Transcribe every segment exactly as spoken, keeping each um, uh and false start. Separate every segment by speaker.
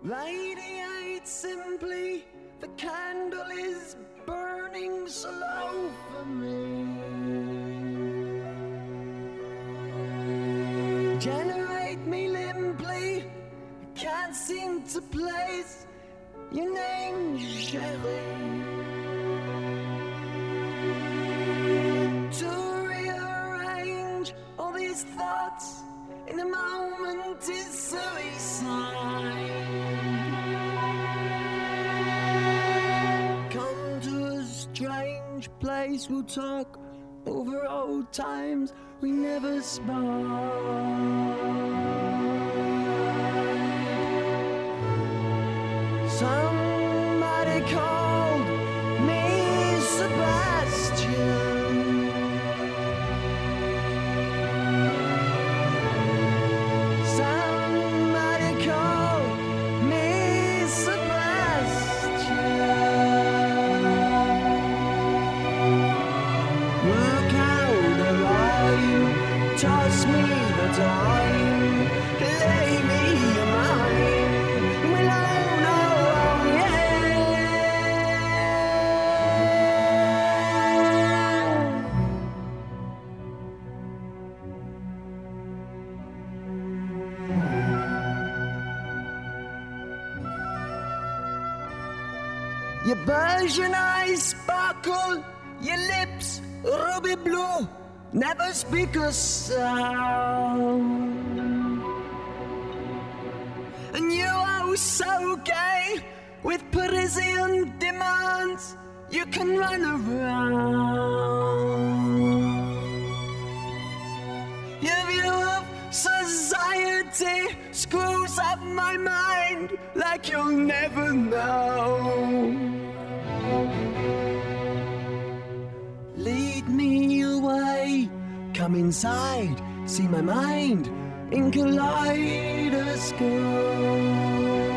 Speaker 1: Radiate simply, the candle is burning slow for me. Generate me limply, I can't seem to place your name, Sherry. To rearrange all these thoughts in a moment is suicide. Come to a strange place, we'll talk over old times we never spoke. Somebody called me Sebastian. Somebody called me Sebastian. Work out a line, toss me the time, lay me a mine. Well, oh no, oh yeah. Your Persian eyes sparkle, your lips ruby blue, never speak a sound. And you are so gay, with Parisian demands, you can run around. Your view of society screws up my mind like you'll never know. Lead me away, come inside, see my mind in kaleidoscope.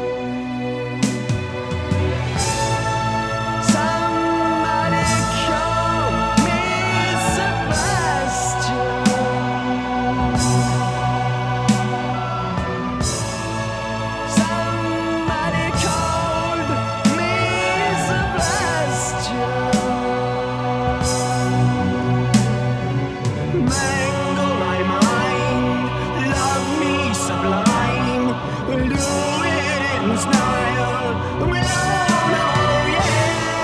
Speaker 1: Somebody call me Sebastian. Somebody called me Sebastian. Mangle my mind, love me sublime. We'll do it in style. We'll all know, yeah.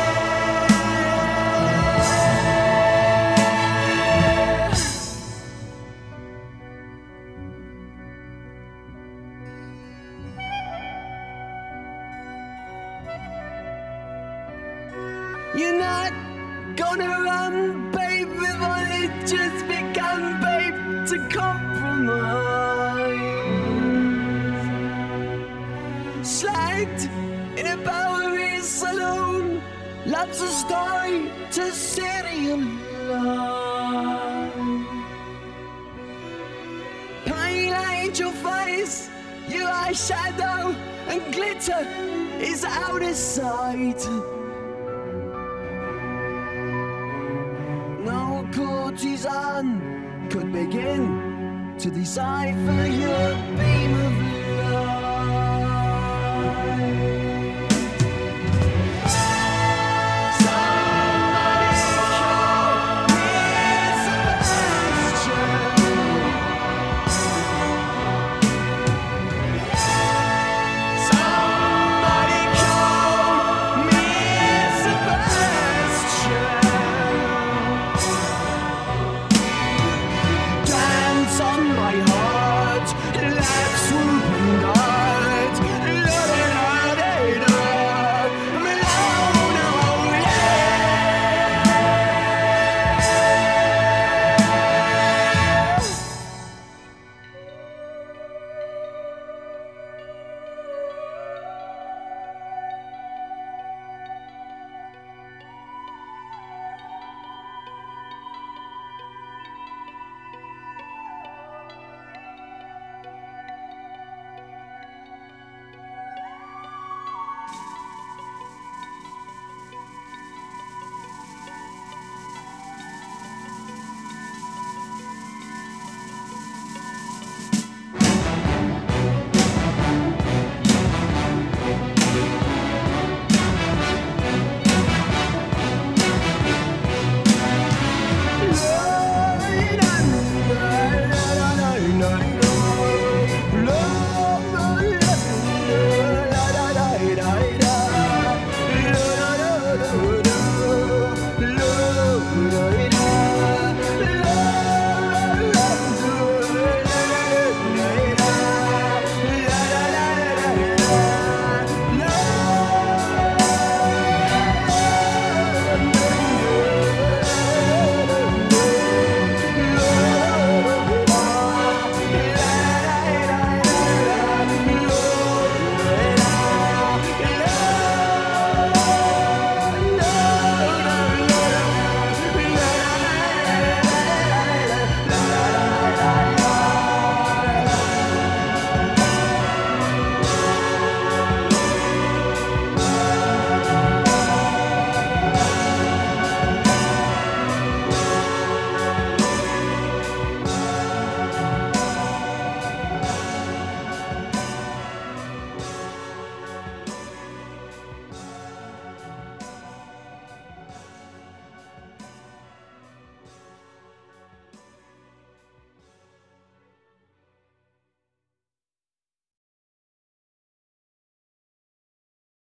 Speaker 1: You're not gonna run, babe, we've only just begun, babe, to compromise. Slagged in a Bowery saloon, love's a story to serialize. Pale angel face, your eyeshadow and glitter is out of sight. No courtesan could begin to decipher your beam of light.